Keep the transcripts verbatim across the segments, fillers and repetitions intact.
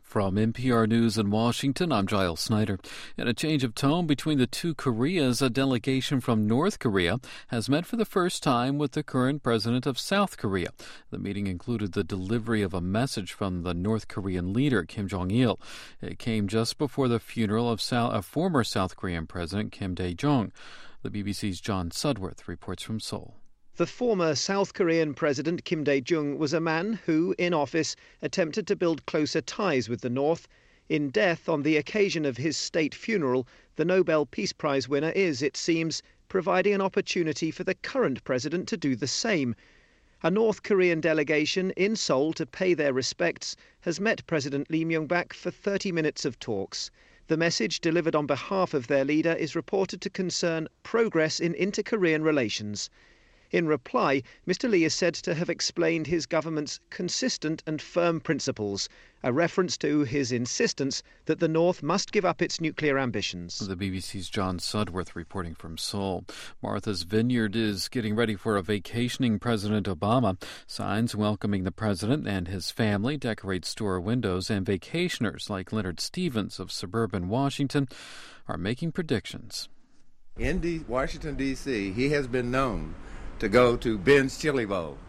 From N P R News in Washington, I'm Giles Snyder. In a change of tone between the two Koreas, a delegation from North Korea has met for the first time with the current president of South Korea. The meeting included the delivery of a message from the North Korean leader, Kim Jong-il. It came just before the funeral of, South, of former South Korean President Kim Dae-jung. The B B C's John Sudworth reports from Seoul. The former South Korean President Kim Dae-jung was a man who, in office, attempted to build closer ties with the North. In death, on the occasion of his state funeral, the Nobel Peace Prize winner is, it seems, providing an opportunity for the current president to do the same. A North Korean delegation in Seoul to pay their respects has met President Lee Myung-bak for thirty minutes of talks. The message delivered on behalf of their leader is reported to concern progress in inter-Korean relations. In reply, Mister Lee is said to have explained his government's consistent and firm principles, a reference to his insistence that the North must give up its nuclear ambitions. The B B C's John Sudworth reporting from Seoul. Martha's Vineyard is getting ready for a vacationing President Obama. Signs welcoming the president and his family decorate store windows, and vacationers like Leonard Stevens of suburban Washington are making predictions. In D- Washington, D C, he has been known to go to Ben's Chili Bowl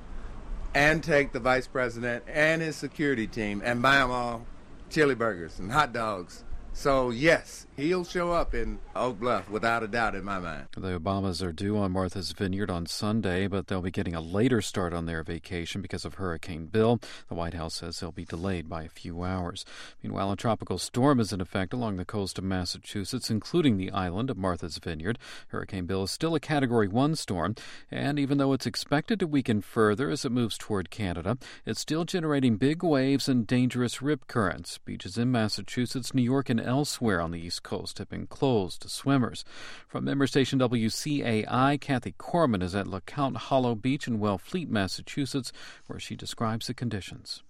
and take the vice president and his security team and buy them all chili burgers and hot dogs. So, yes, he'll show up in Oak Bluff without a doubt in my mind. The Obamas are due on Martha's Vineyard on Sunday, but they'll be getting a later start on their vacation because of Hurricane Bill. The White House says they'll be delayed by a few hours. Meanwhile, a tropical storm is in effect along the coast of Massachusetts, including the island of Martha's Vineyard. Hurricane Bill is still a Category one storm, and even though it's expected to weaken further as it moves toward Canada, it's still generating big waves and dangerous rip currents. Beaches in Massachusetts, New York, and elsewhere on the East Coast have been closed to swimmers. From member station W C A I, Kathy Corman is at LeCount Hollow Beach in Wellfleet, Massachusetts, where she describes the conditions.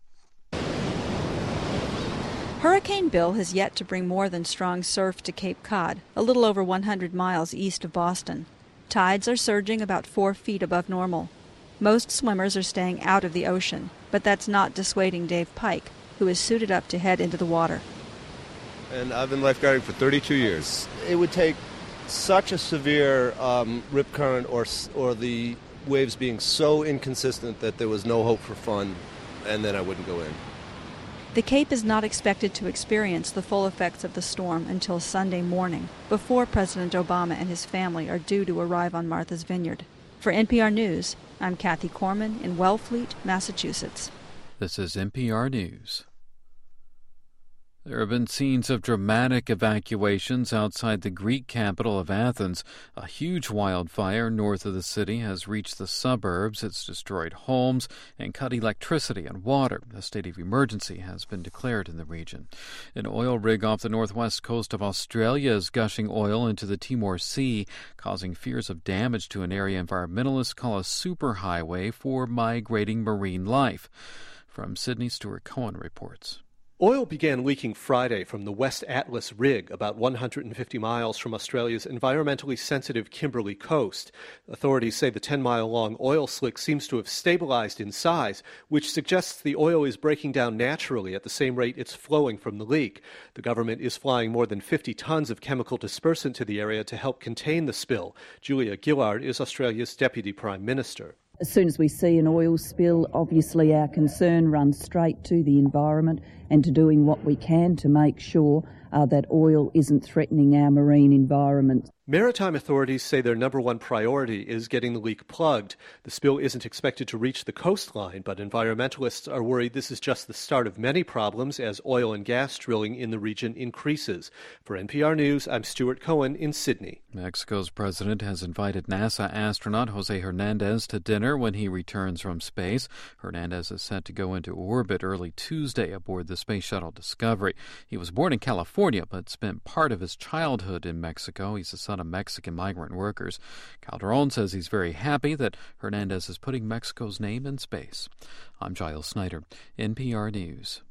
Hurricane Bill has yet to bring more than strong surf to Cape Cod, a little over one hundred miles east of Boston. Tides are surging about four feet above normal. Most swimmers are staying out of the ocean, but that's not dissuading Dave Pike, who is suited up to head into the water. And I've been lifeguarding for thirty-two years. It would take such a severe um, rip current or or the waves being so inconsistent that there was no hope for fun, and then I wouldn't go in. The Cape is not expected to experience the full effects of the storm until Sunday morning, before President Obama and his family are due to arrive on Martha's Vineyard. For N P R News, I'm Kathy Corman in Wellfleet, Massachusetts. This is N P R News. There have been scenes of dramatic evacuations outside the Greek capital of Athens. A huge wildfire north of the city has reached the suburbs. It's destroyed homes and cut electricity and water. A state of emergency has been declared in the region. An oil rig off the northwest coast of Australia is gushing oil into the Timor Sea, causing fears of damage to an area environmentalists call a superhighway for migrating marine life. From Sydney, Stuart Cohen reports. Oil began leaking Friday from the West Atlas rig, about one hundred fifty miles from Australia's environmentally sensitive Kimberley coast. Authorities say the ten-mile-long oil slick seems to have stabilized in size, which suggests the oil is breaking down naturally at the same rate it's flowing from the leak. The government is flying more than fifty tons of chemical dispersant to the area to help contain the spill. Julia Gillard is Australia's Deputy Prime Minister. As soon as we see an oil spill, obviously our concern runs straight to the environment and to doing what we can to make sure uh, that oil isn't threatening our marine environment. Maritime authorities say their number one priority is getting the leak plugged. The spill isn't expected to reach the coastline, but environmentalists are worried this is just the start of many problems as oil and gas drilling in the region increases. For N P R News, I'm Stuart Cohen in Sydney. Mexico's president has invited NASA astronaut Jose Hernandez to dinner when he returns from space. Hernandez is set to go into orbit early Tuesday aboard the Space Shuttle Discovery. He was born in California, but spent part of his childhood in Mexico. He's the son of Mexican migrant workers. Calderon says he's very happy that Hernandez is putting Mexico's name in space. I'm Giles Snyder, N P R News.